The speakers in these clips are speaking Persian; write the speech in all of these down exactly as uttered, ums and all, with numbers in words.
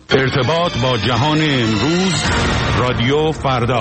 ارتباط با جهان امروز، رادیو فردا.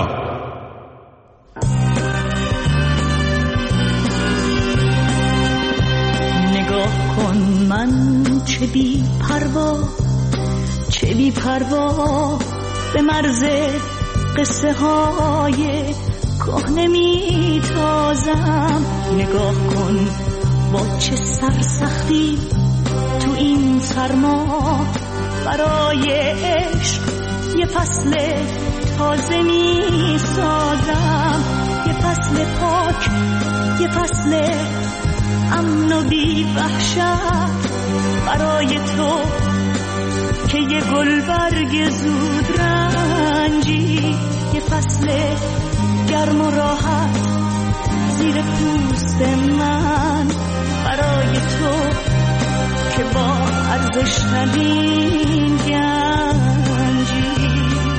نگاه کن من چه بی پروا، چه بی پروا به مرز قصه های کهنه می تازم. نگاه کن با چه سرسختی تو این سرما برای عشق یه فصل تازه می سازم. یه فصل پاک، یه فصل امن و بی وحشت برای تو که یه گلبرگ زود رنجی. یه فصل گرم و راحت زیر پوست من برای تو که با ارزش ندین گنجی.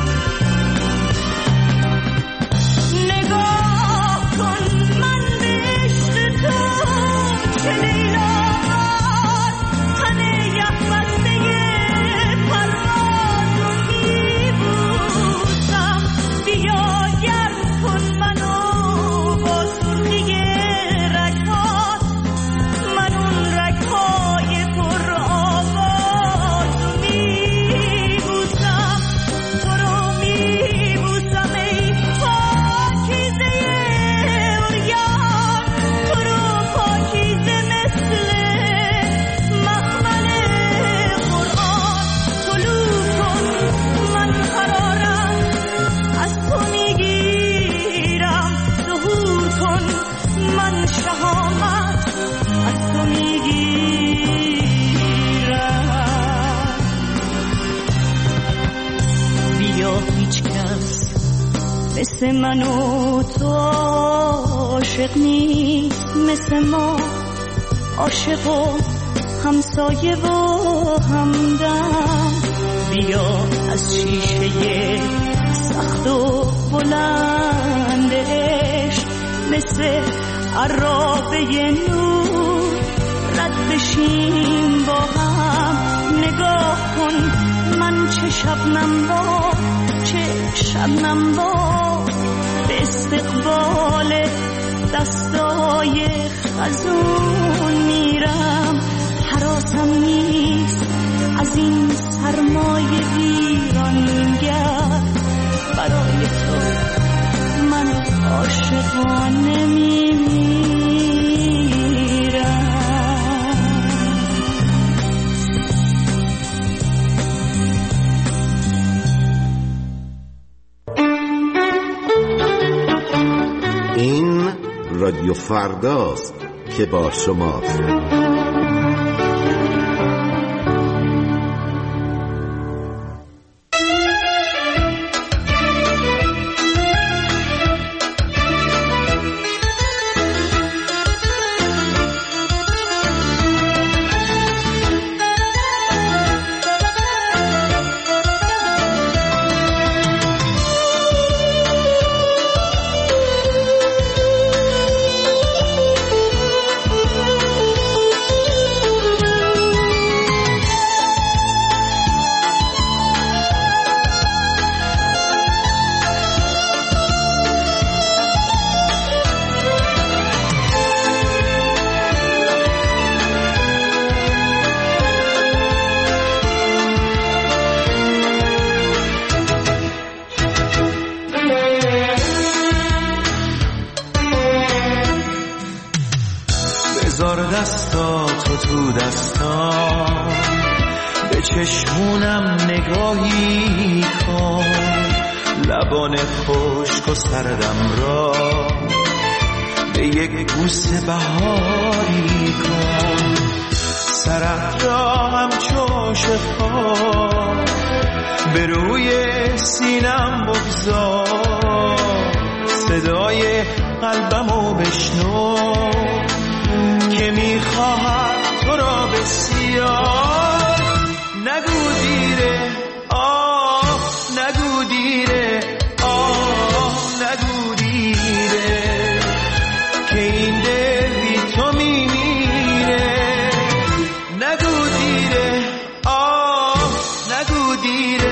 نگاه کن من به عشق تو چه لیلاوار تن یخ بسته پرواز رو میبوسم. بیا گرم کن منو با سرخی رگهات، من اون رگهای پر آواز رو میبوسم. تو رو میبوسم ای پاکیزه عریان، تو رو پاکیزه مثل مخمل قرآن. طلوع کن من قرارم از تو میگیرم، ظهور کن من شهامت از تو میگیرم. بیا هیچ کس مثل من و تو عاشق نیست، مثل ما عاشق و همسایه و همدم. بیا از شیشه سخت و بلند عشق مثل عرابه نور رد بشیم با هم. نگاه کن من چه شبنم با، چه شبنم با به استقبال دستای خزون میرم. حراسم نیست از این سرمایه ویرانگر، برای تو من عاشقانه میمیرم. این رادیو فرداست که با شماست. بذار دستاتو تو دستام، به چشمونم نگاهی کن، لبان خشک و سردم را به یک بوسه بهاری کن. سرت را همچو شفا به روی سینم بگذار، صدای قلبمو بشنو که میخواهد تو را بسیار. نگو دیره آه، نگو دیره آه، نگو دیره که این دل بی تو میمیره. نگو دیره آه، نگو دیره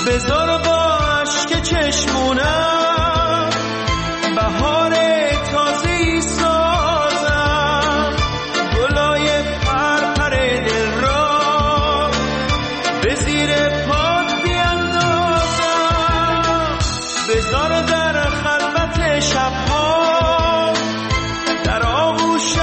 بذار با اشک چشمونم بهار تازه‌ای سازم، گلای پرپر دل را به زیر پات بیندازم. بذار در خلوت شبها در آغوشت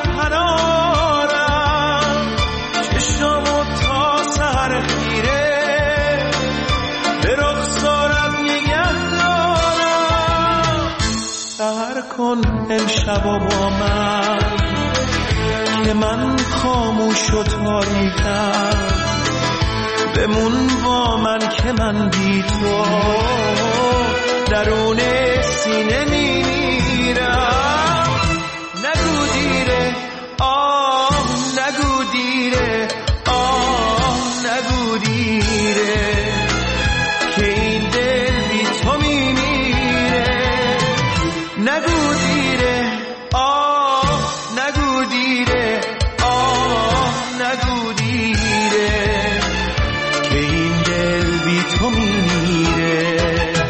پنارم، چشمو تا سحر خیره به رخسارت نگه دارم. سحر کن امشبا با من که من خاموش و تاریکم، بمون با من که من بی تو درون سینه میمیرم. نگو دیره آه نگو دیره آه نگو دیره که این دل بی تو میمیره. نگو دیره آه نگو دیره آه نگو دیره که این دل بی تو میمیره.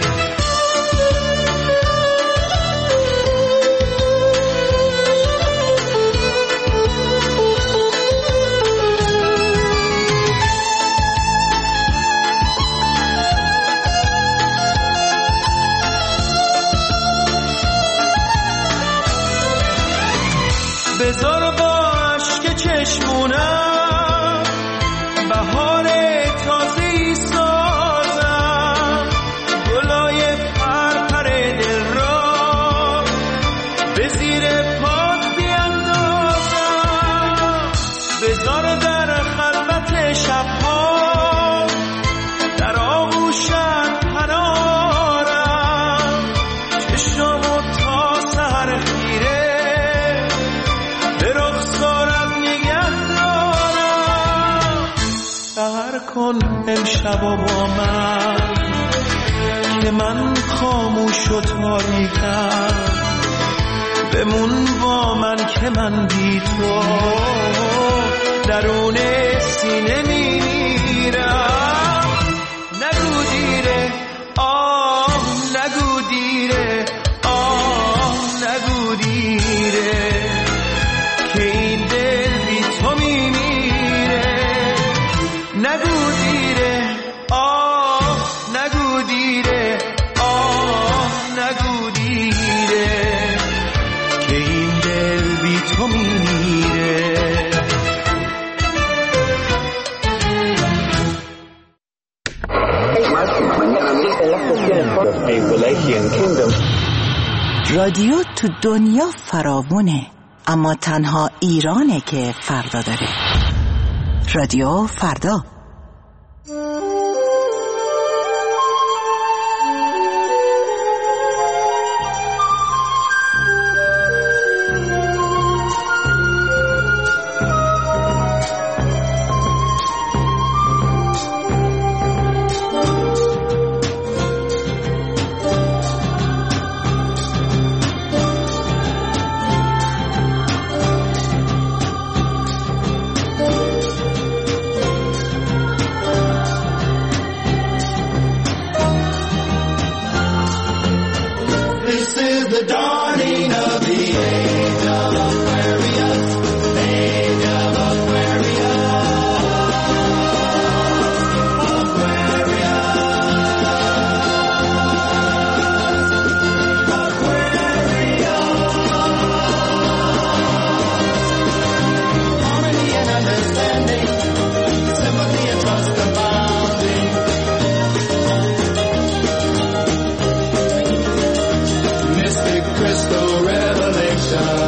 بذار با اشک چشمونم بهار تازه‌ای سازم، گلای پرپر دل را به زیر پات بیندازم. بذار در خلوت شبها در آغوشت پنارم، چشمو تا سحر خیره به رخسارت نگه دارم. سحر کن امشبا با من که من خاموش و تاریکم، بمون با من که من بی تو درون سینه میمیرم. نگو دیره آه نگو دیره آه نگو دیره که این دل بی تو میمیره. نگو دیره آه نگو دیره آه نگو دیره که این دل بی تو میمیره. رادیو تو دنیا فراوونه، اما تنها ایرانه که فردا داره. رادیو فردا. Crystal revelation.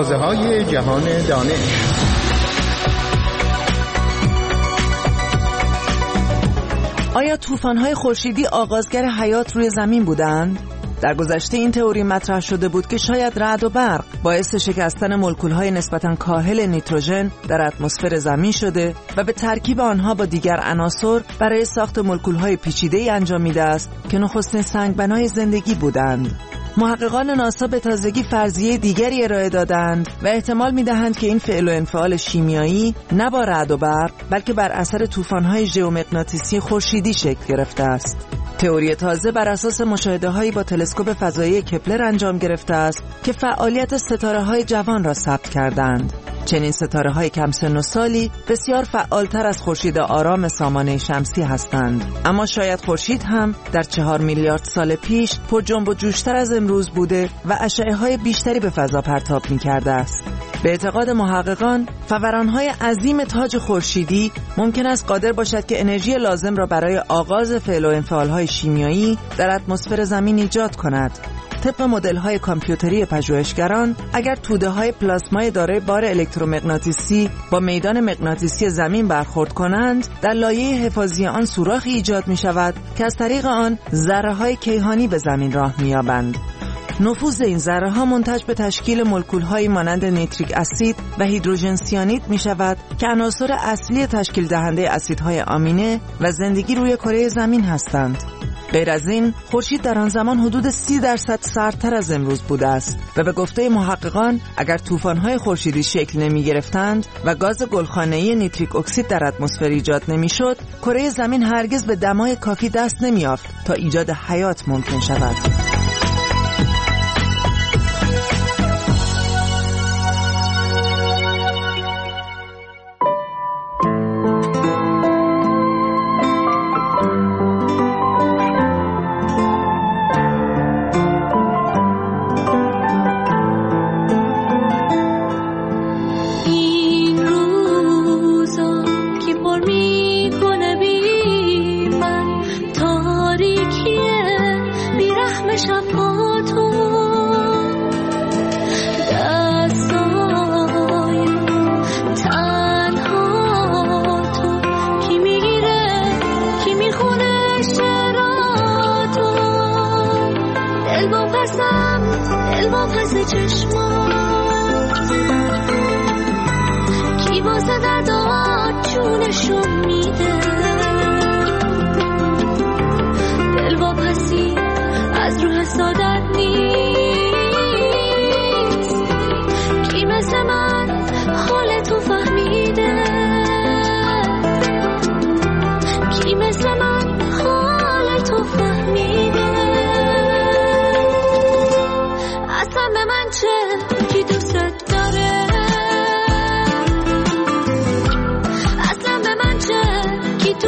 مغازه‌های جهان دانش. آیا طوفان‌های خورشیدی آغازگر حیات روی زمین بودند؟ در گذشته این تئوری مطرح شده بود که شاید رعد و برق باعث شکستن مولکول‌های نسبتاً کاهل نیتروژن در اتمسفر زمین شده و به ترکیب آنها با دیگر عناصر برای ساخت مولکول‌های پیچیده‌ای انجامیده است که نخستین سنگبنای زندگی بودند. محققان ناسا به تازگی فرضیه دیگری ارائه دادند و احتمال می‌دهند که این فعل و انفعال شیمیایی نه با رعد و برق بلکه بر اثر طوفان‌های ژئومغناطیسی خورشیدی شکل گرفته است. تئوری تازه بر اساس مشاهده‌هایی با تلسکوپ فضایی کپلر انجام گرفته است که فعالیت ستاره‌های جوان را ثبت کردند. چنین ستاره‌های کم سن و سالی بسیار فعالتر از خورشید آرام سامانه شمسی هستند، اما شاید خورشید هم در چهار میلیارد سال پیش پر جنب و جوشتر از امروز بوده و اشعه‌های بیشتری به فضا پرتاب می‌کرده است. به اعتقاد محققان، فوران‌های عظیم تاج خورشیدی ممکن است قادر باشد که انرژی لازم را برای آغاز فعل و انفعال‌های شیمیایی در اتمسفر زمین ایجاد کند. طبق مدل‌های کامپیوتری پژوهشگران، اگر توده‌های پلاسمای دارای بار الکترومغناطیسی با میدان مغناطیسی زمین برخورد کنند، در لایه حفاظی آن سوراخی ایجاد می‌شود که از طریق آن ذره‌های کیهانی به زمین راه می‌یابند. نفوذ این ذره‌ها منتج به تشکیل مولکول‌هایی مانند نیتریک اسید و هیدروژن سیانید می‌شود که عناصر اصلی تشکیل دهنده اسیدهای آمینه و زندگی روی کره زمین هستند. غیر از این، خورشید در آن زمان حدود سی درصد سردتر از امروز بوده است و به گفته محققان اگر طوفان‌های خورشیدی شکل نمی‌گرفتند و گاز گلخانه‌ای نیتریک اکسید در اتمسفر ایجاد نمی‌شد، کره زمین هرگز به دمای کافی دست نمی‌یافت تا ایجاد حیات ممکن شود. کی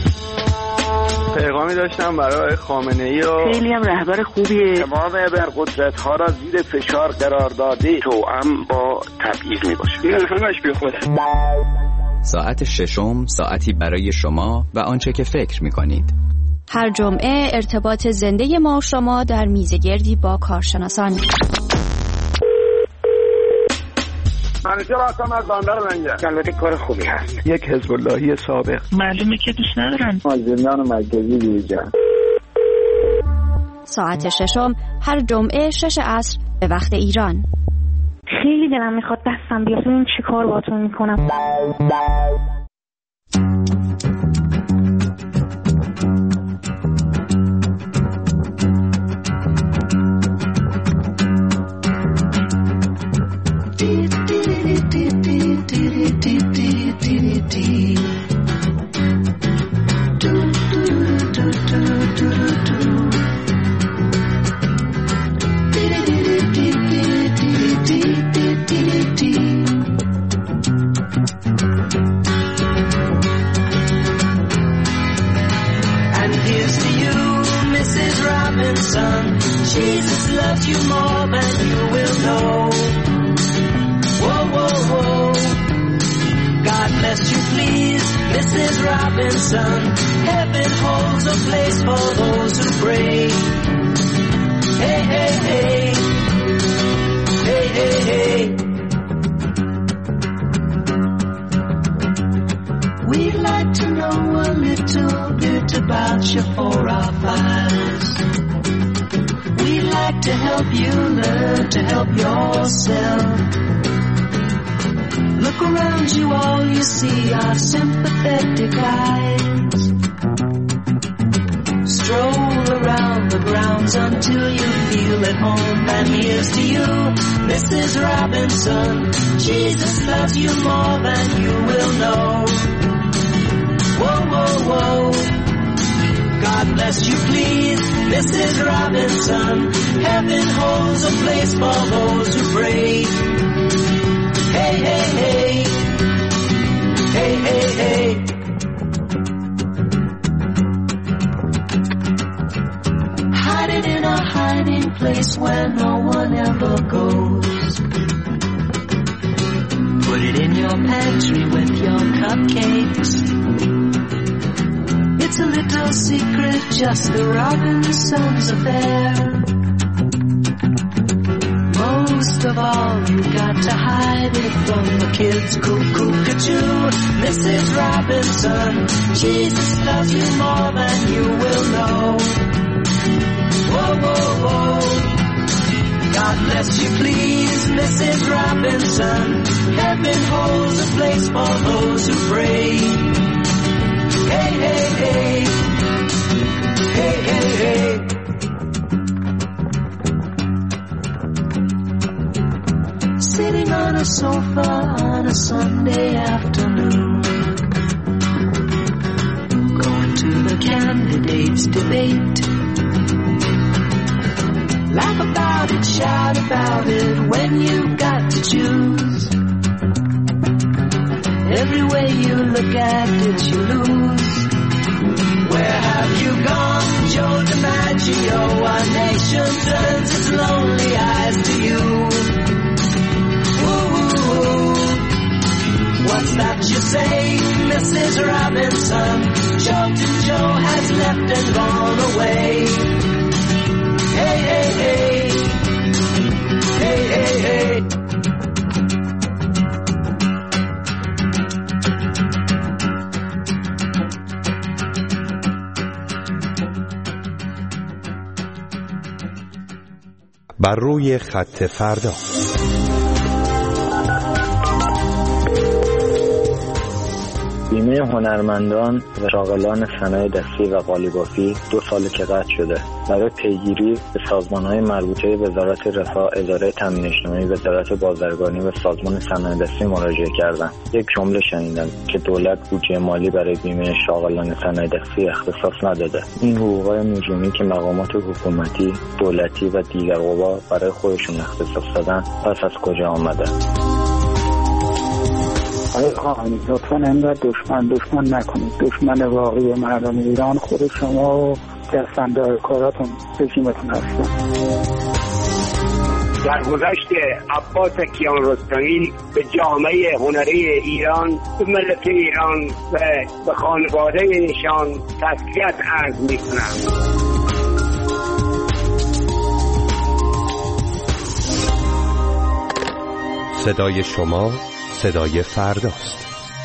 داشتم برای خامنه‌ای و خیلی هم رهبر خوبیه. تمام ابرقدرت‌ها را زیر فشار قرار داده، توأم با تبعیض میباشه. این همش بی خوده. ساعت ششم، ساعتی برای شما و آنچه که فکر می‌کنید. هر جمعه ارتباط زنده ما و شما در میزگردی با کارشناسان. منیجر هستم از بندر منجر. البته کار خوبی هست. یک حزب اللهی سابق. معلومه که دوست ندارن. از زندان مرکزی بیرون. ساعت ششم هر جمعه شش عصر به وقت ایران. خیلی دلم میخواد دستم بیاد ببین چی کار باهاتون میکنم. Jesus loves you more than you will know. Whoa, whoa, whoa. God bless you, please, Missus Robinson. Heaven holds a place for those who pray. Hey, hey, hey. Hey, hey, hey. We'd like to know a little bit about you for our files. We'd like to help you learn to help yourself. Look around you, all you see are sympathetic eyes. Stroll around the grounds until you feel at home. And here's to you, Missus Robinson. Jesus loves you more than you will know. Whoa, whoa, whoa. God bless you, please, Missus Robinson. Heaven holds a place for those who pray. Hey, hey, hey. Hey, hey, hey. Hide it in a hiding place where no one ever goes. Put it in your pantry with your cupcakes. It's a little secret, just the Robinsons' affair. Most of all, you got to hide it from the kids. Cuckoo-ca-choo, Missus Robinson. Jesus loves you more than you will know. Whoa, whoa, whoa. God bless you, please, Missus Robinson. Heaven holds a place for those who pray. Hey, hey, hey. Hey, hey, hey. Sitting on a sofa on a Sunday afternoon. Going to the candidates' debate. Laugh about it, shout about it when you've got to choose. Every way you look at it, you lose. Where have you gone, Joe DiMaggio? Our nation turns its lonely eyes to you. Ooh, what's that you say, Missus Robinson? Joltin' Joe has left and gone away. Hey, hey, hey. Hey, hey, hey. بر روی خط فردا. بیمه هنرمندان و شاغلان صنایع دستی و قالیبافی دو سال که قطع شده. برای پیگیری به سازمان‌های مربوطه وزارت رفاه، اداره تامین اجتماعی، وزارت بازرگانی و سازمان صنایع دستی مراجعه کردند. یک جمله شنیدم که دولت بودجه مالی برای بیمه شاغلان صنایع دستی اختصاص نداده. این حقوق‌های نجومی که مقامات حکومتی، دولتی و دیگر قوا برای خودشون اختصاص دادن پس از کجا آمده؟ آقای خامنه‌ای لطفاً اینقدر دشمن دشمن نکنید. دشمن واقعی مردم ایران خود شما و دستاندرکاراتون رژیمتون هستن. در گذشت عباس کیانرستمی به جامعه هنری ایران، به ملت ایران و به خانواده ایشان تسلیت عرض می‌کنم. صدای شما صدای فرداست.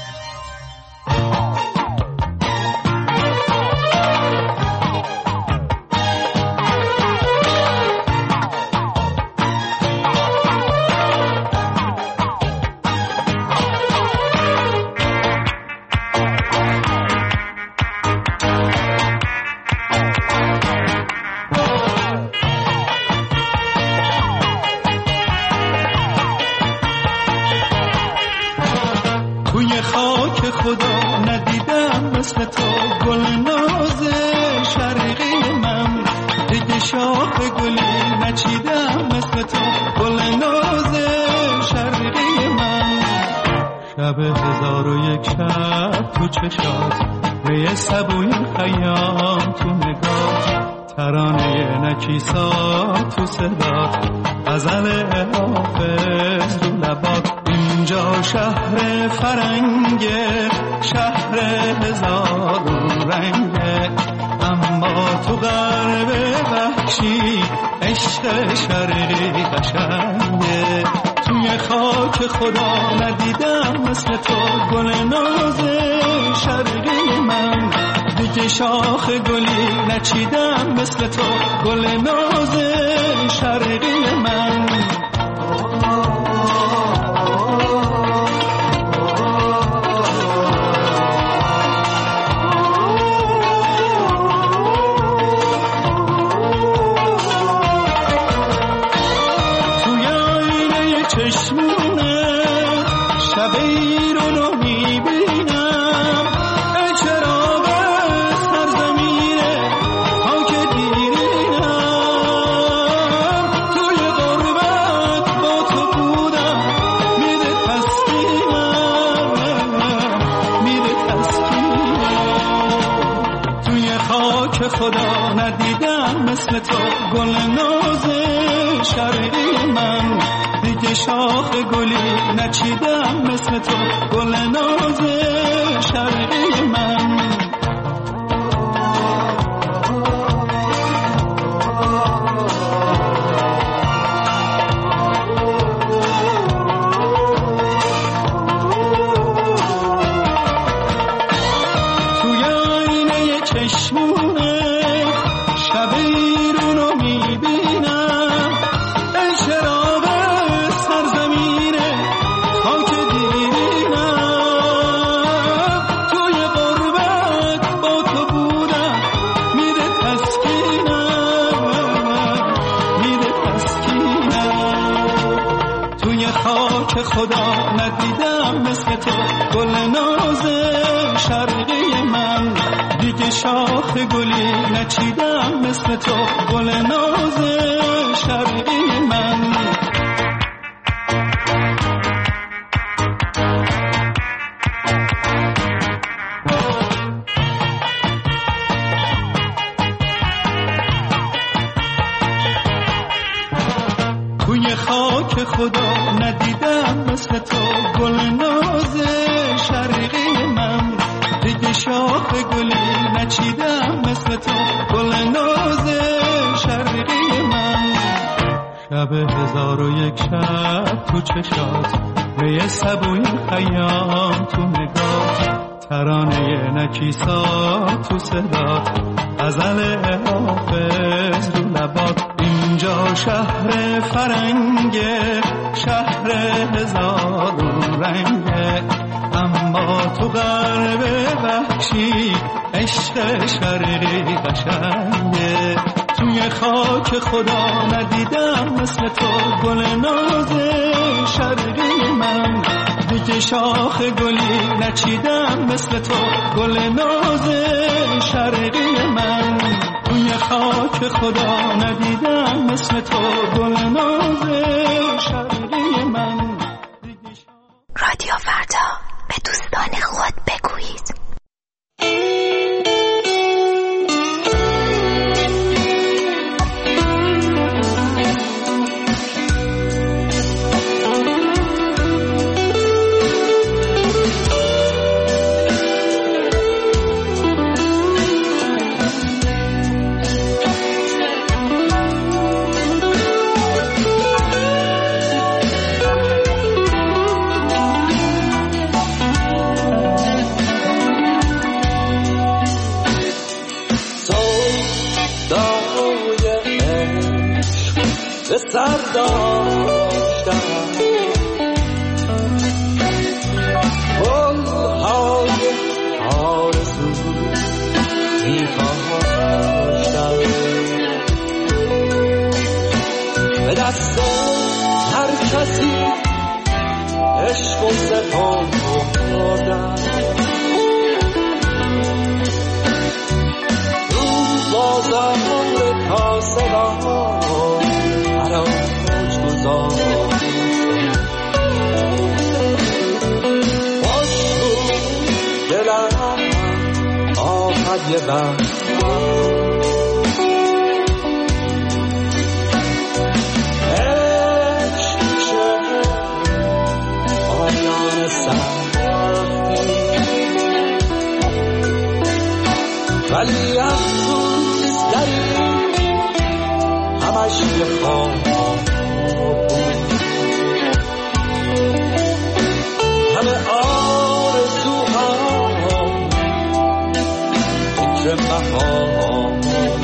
شاخ گلی نچیدم مثل تو گل ناز شرقی من. توی آینه چشمونه شب ایرون رو میبینم، خدا ندیدم مثل تو گل ناز شرقی من. دیگه شاخ گلی نچیدم مثل تو گل ناز شرقی من. توی آینه چشمونه شب ایرون رو میبینم، ای شراب سرزمینه خاک دیرینم. توی غربت با تو بودم میده تسکینم، میده تسکینم. توی خاک خدا ندیدم مثل تو گل ناز شرقی من. دیگه شاخ گلی نچیدم مثل تو گل ناز شرقی من. توی خاک خدا ندیدم مثل تو گل ناز شرقی من. دیگه شاخ گلی نچیدم مثل تو گل ناز شرقی من. شب هزار و یک شب تو چشات، می سبوی خیام تو نگاه، ترانه نکیسا تو صدات، غزل حافظ رو لبات. اینجا شهر فرنگه، شهر هزار رنگه، اما تو غرب وحشی عشق شرقی قشنگه. توی خاک خدا ندیدم مثل تو گل ناز شرقی من. دیگه شاخ گلی نچیدم مثل تو گل ناز شرقی من. توی خاک خدا ندیدم مثل تو گل ناز شرقی من. رادیو فردا به کسی عشق و سپاه دادن رو با زمان کاسبان حراج گذار باش بود دلم آمد یه وقت ولی افسوس داری همش یه خواب همه آرزوها فکر بهار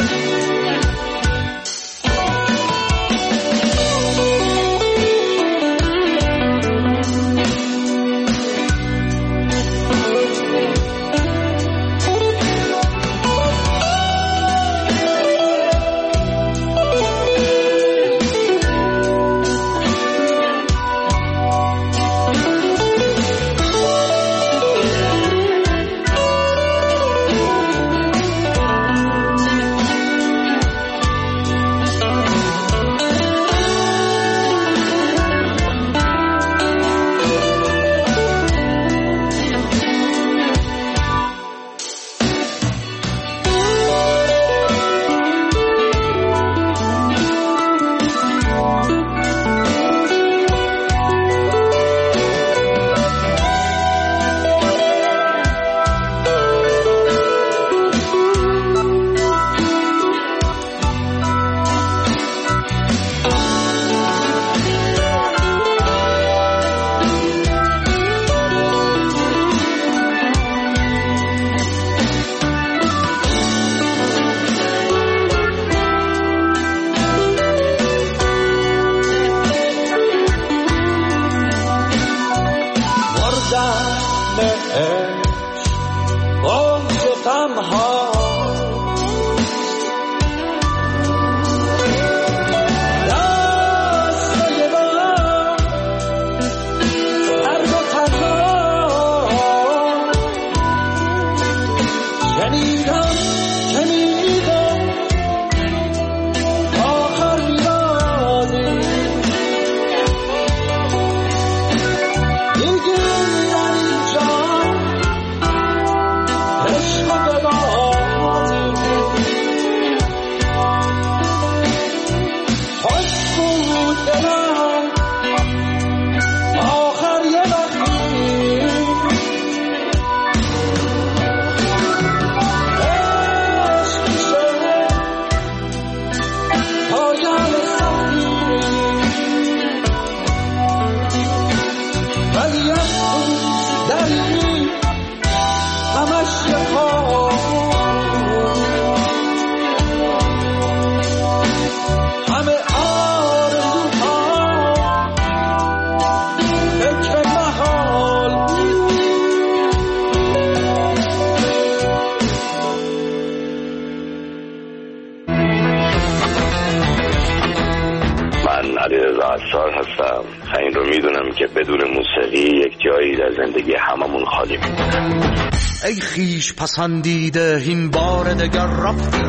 هستم. این رو میدونم که بدون موسیقی یک جایی در زندگی هممون خالی میمونه. ای خیش پسندیده این بار دگر رفتی،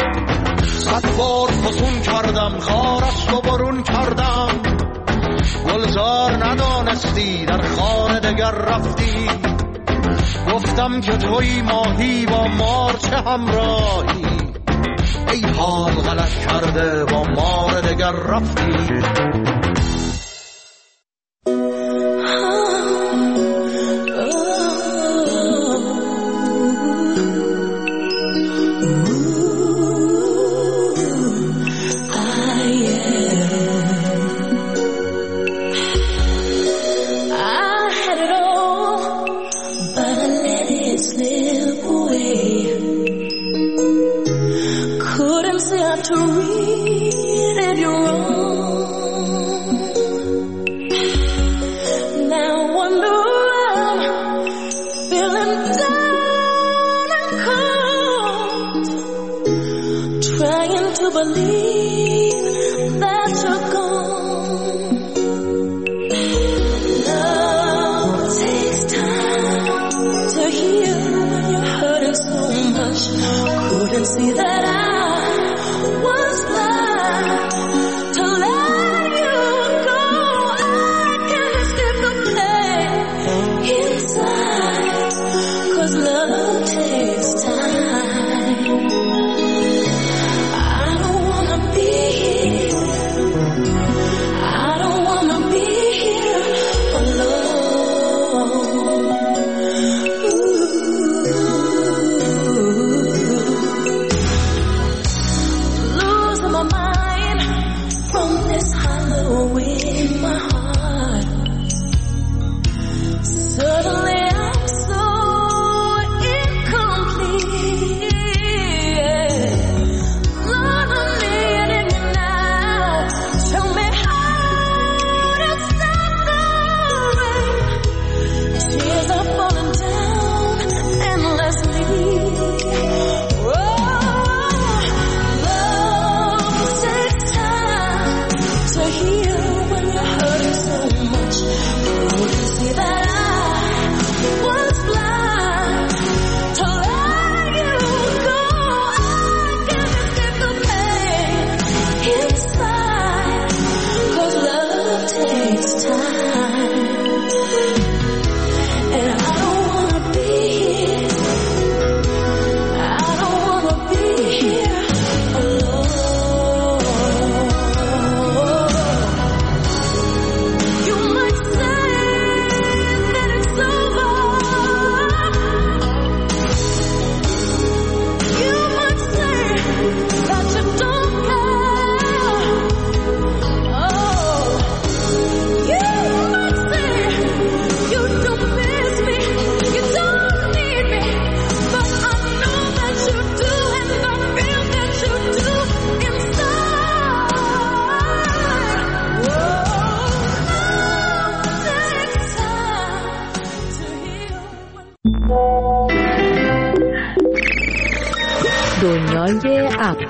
صد بار فسون کردم خارش رو برون کردم، گلزار ندانستی در خار دگر رفتی، گفتم که توی ماهی با مار چه همراهی، ای حال غلط کرده با مار دگر رفتی. To read it, you're wrong. دنیای اپ.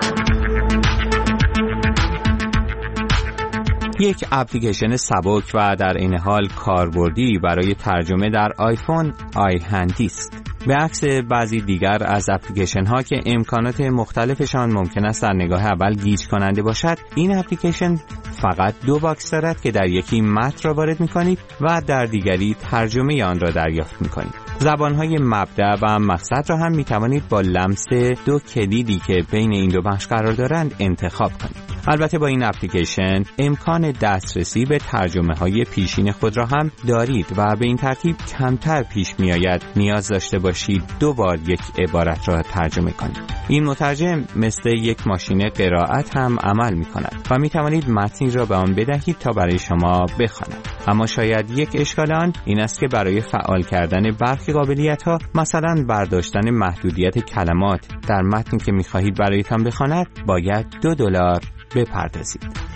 یک اپلیکیشن سبک و در این حال کاربردی برای ترجمه در آیفون آی هندی است. به عکس بعضی دیگر از اپلیکیشن ها که امکانات مختلفشان ممکن است در نگاه اول گیج کننده باشد، این اپلیکیشن فقط دو باکس دارد که در یکی متن را وارد می کنید و در دیگری ترجمه آن را دریافت می کنید. زبانهای مبدأ و مقصد را هم می توانید با لمس دو کلیدی که بین این دو بخش قرار دارند انتخاب کنید. البته با این اپلیکیشن امکان دسترسی به ترجمه های پیشین خود را هم دارید و به این ترتیب کمتر پیش می آید نیاز داشته باشید دو بار یک عبارت را ترجمه کنید. این مترجم مثل یک ماشین قرائت هم عمل می کند و می توانید متنی را به آن بدهید تا برای شما بخواند. اما شاید یک اشکال آن این است که برای فعال کردن برخی قابلیت ها، مثلا برداشتن محدودیت کلمات در متنی که می خواهید برایتان بخواند، باید دو دلار بپردازید.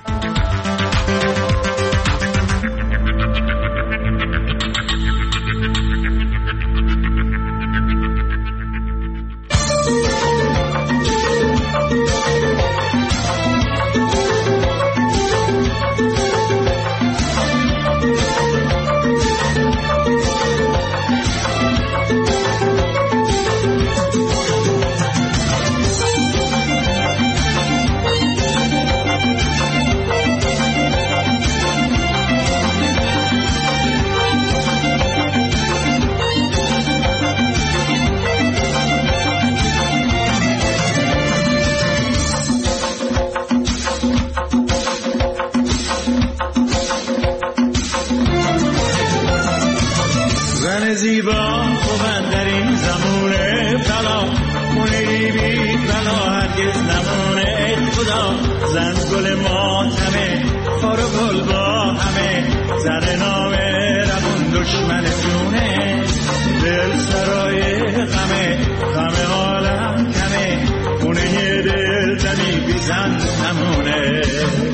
زیبا خوبن در این زمونه بلا مونی بی بلا هرگز نمونه خدا زن گل ماتمه خار و گل با همه زن نامه رمون دشمن جونه دل سرای غمه غم عالم کمه خونه دل زنی بی زن نمونه.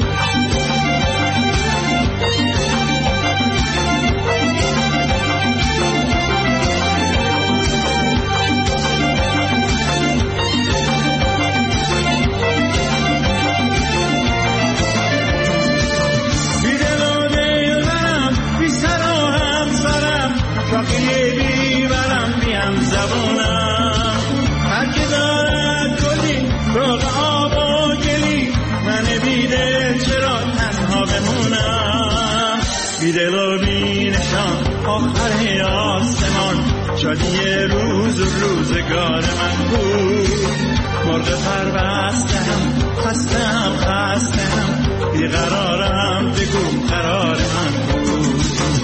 بیدل و بینشان آخر آسمان شادی روز و روزگار من بود. مرغ پربستم خستم خستم بیقرارم بگو قرار من بود.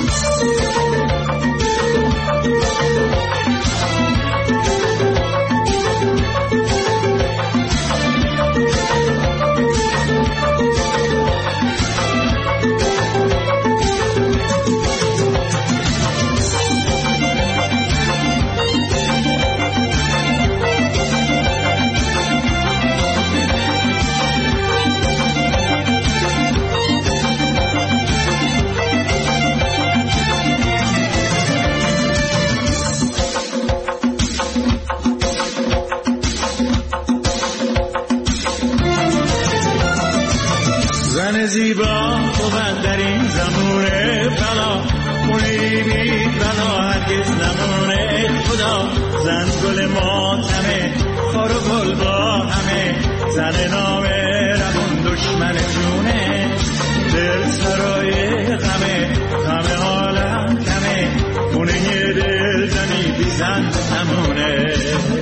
زن زیبا خوبن در این زمونه بلا مونی بی بلا هرگز نمونه خدا زن گل ماتمه خار و گل با همه زن نامه رمون دشمن جونه دل سرای غمه غم عالم کمه خونه دل زنی بی زن نمونه.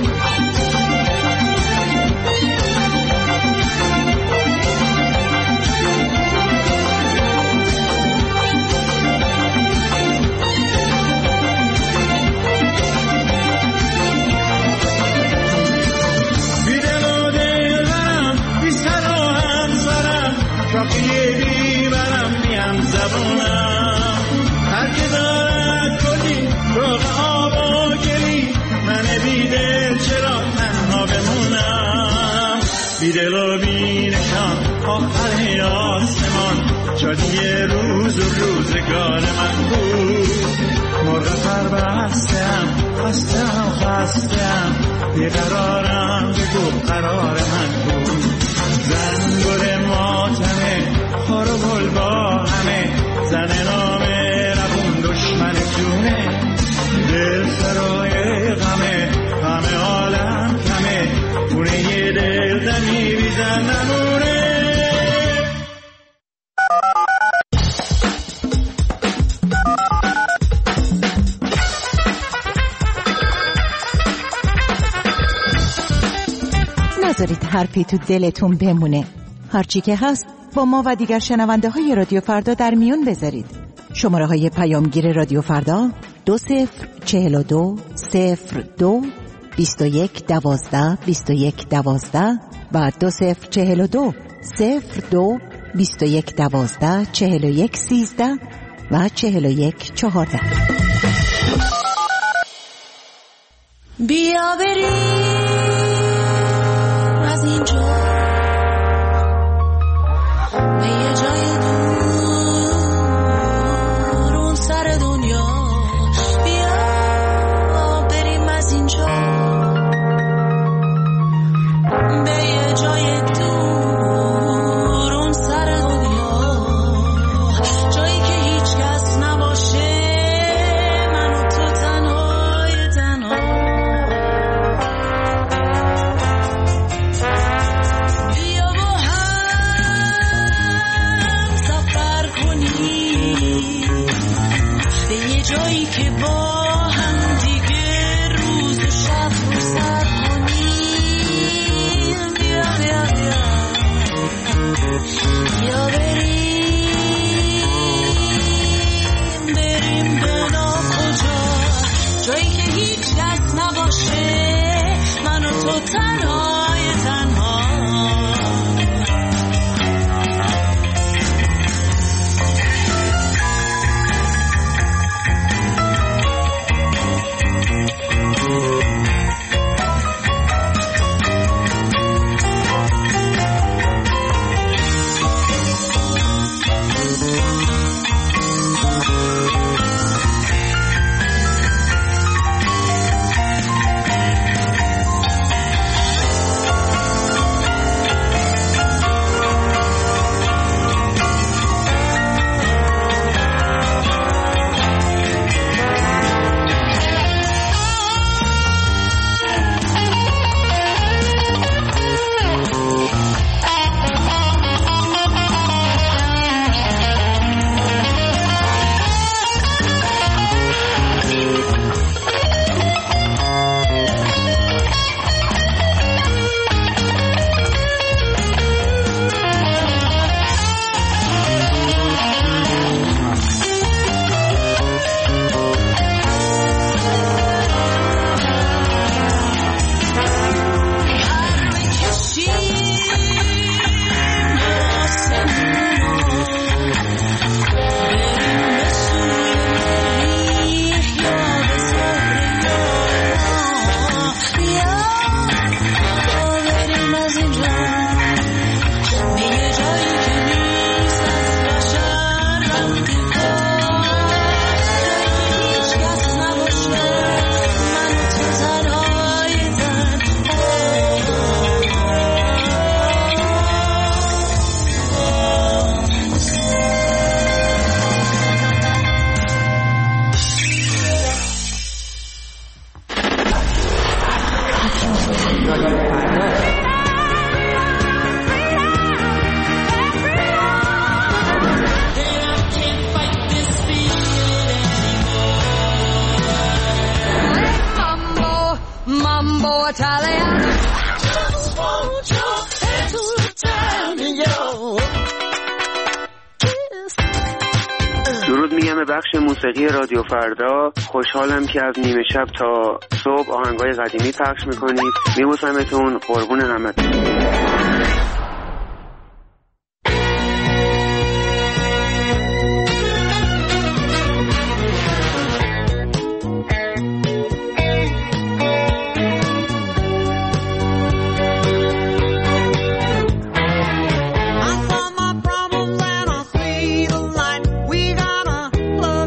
بیدل و بینشان آخر آسمان شادی روز و روزگار من بود. مرغ پربستم خستم خستم بیقرارم بگو قرار من بود زنگل ماتمه خار و گل با همه زن نامه روون دشمن جونه دل سرای غمه همه عالم کمه خونه یه دل زنی بیزن نمونه. نذارید حرفی تو دلتون بمونه. هرچی که هست با ما و دیگر شنونده های رادیو فردا در میون بذارید. شماره های پیامگیر رادیو فردا دو صفر چهل و دو صفر دو بیست و یک دوازده بیست و یک دوازده و دو صفر چهل و دو صفر دو بیست و یک دوازده چهل و یک سیزده و چهل و یک چهارده. بیا بریم از اینجا به یه جای دور اون سر دنیا. بیا بریم از اینجا به یه جای دور اون سر دنیا، جایی که هیچ کس نباشه من و تو تنهای تنها. بیا با هم سفر کنیم به یه جایی که با هم دیگه روز و شب رو سر کنیم. بیا بیا بیا بیا بریم بریم به ناکجا، جایی که هیچ کس نباشه من و تو تنهای تنها. درود میگم به بخش موسیقی رادیو فردا. خوشحالم که از نیمه شب تا صبح آهنگای قدیمی پخش میکنید. میبوسمتون، قربون همتون.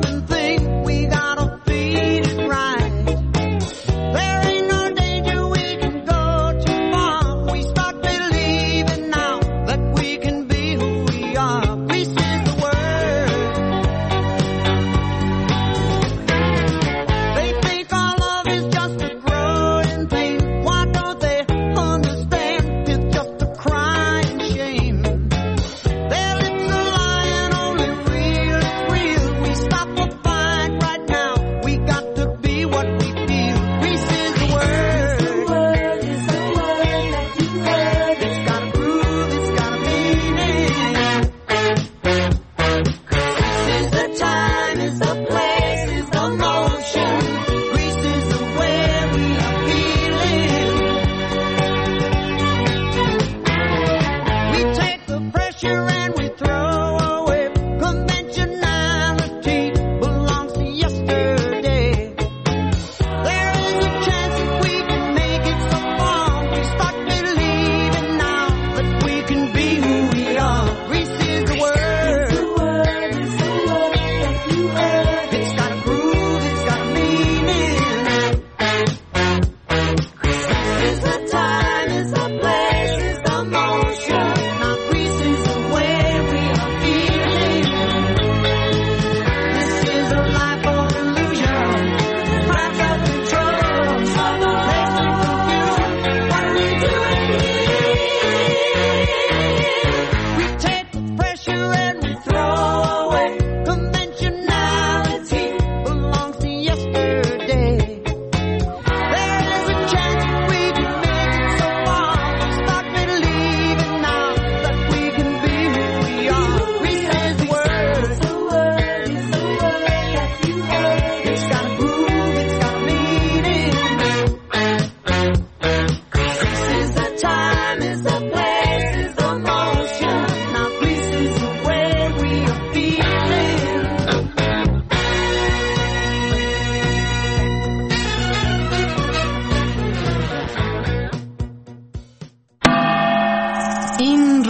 We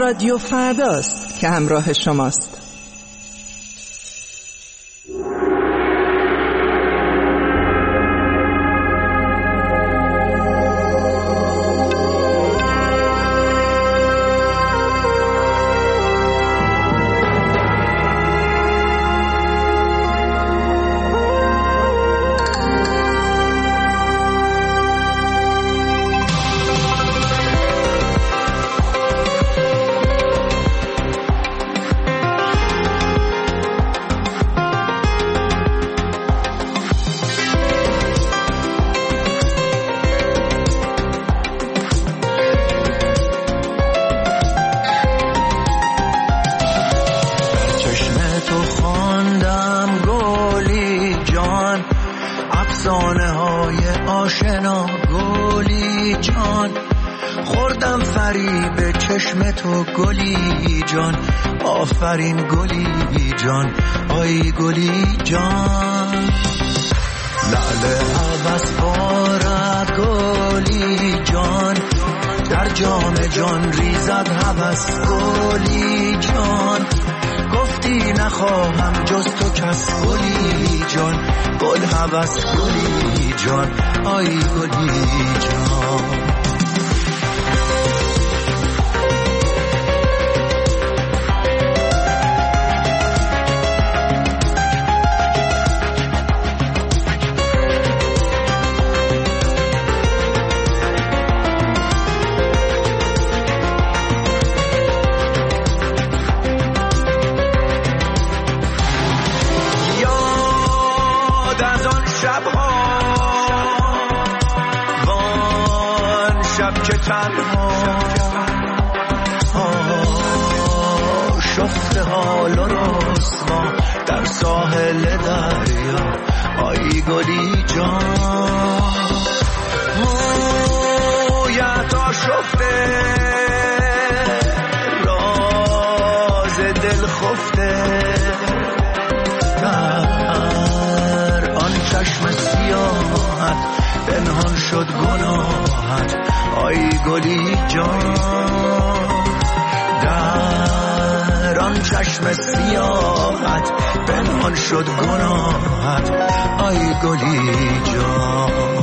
رادیو فرداست که همراه شماست. افسانه های آشنا گلی جان، خوردم فریب چشم تو گلی جان، آفرین گلی جان، آی گلی جان. لعل هوس بارد گلی جان، در جام جان ریزد هوس گلی جان، گفتی نخواهم جز تو کس گلی جان، گل هوس گلی جان، آی گلی جان. شفت حال و رسوا در ساحل دریا، آی گلی جان. مویت آشفته راز دل خفته، در آن چشم سیاحت پنهان شد گناهت، آی گلی جان. در آن چشم سیاحت پنهان شد گناهت، آی گلی جان.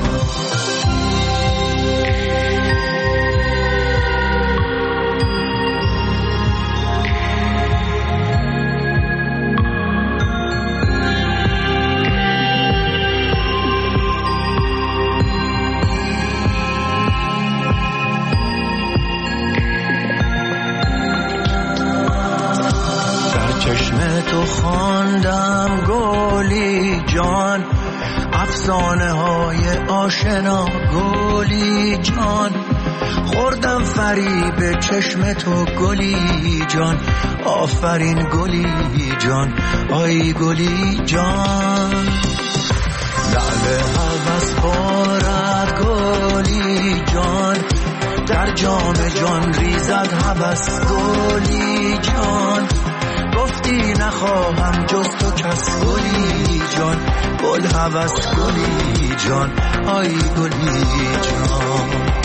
چشم تو خواندم گلی جان، افسانه های آشنا گلی جان، خوردم فریب چشم تو گلی جان، آفرین گلی جان، آی گلی جان. لعل هوس بارد گلی جان، در جام جان ریزد هوس گلی جان، گفتی نخواهم جز تو کس گلی جان، گل هوس گلی جان، آی گلی جان.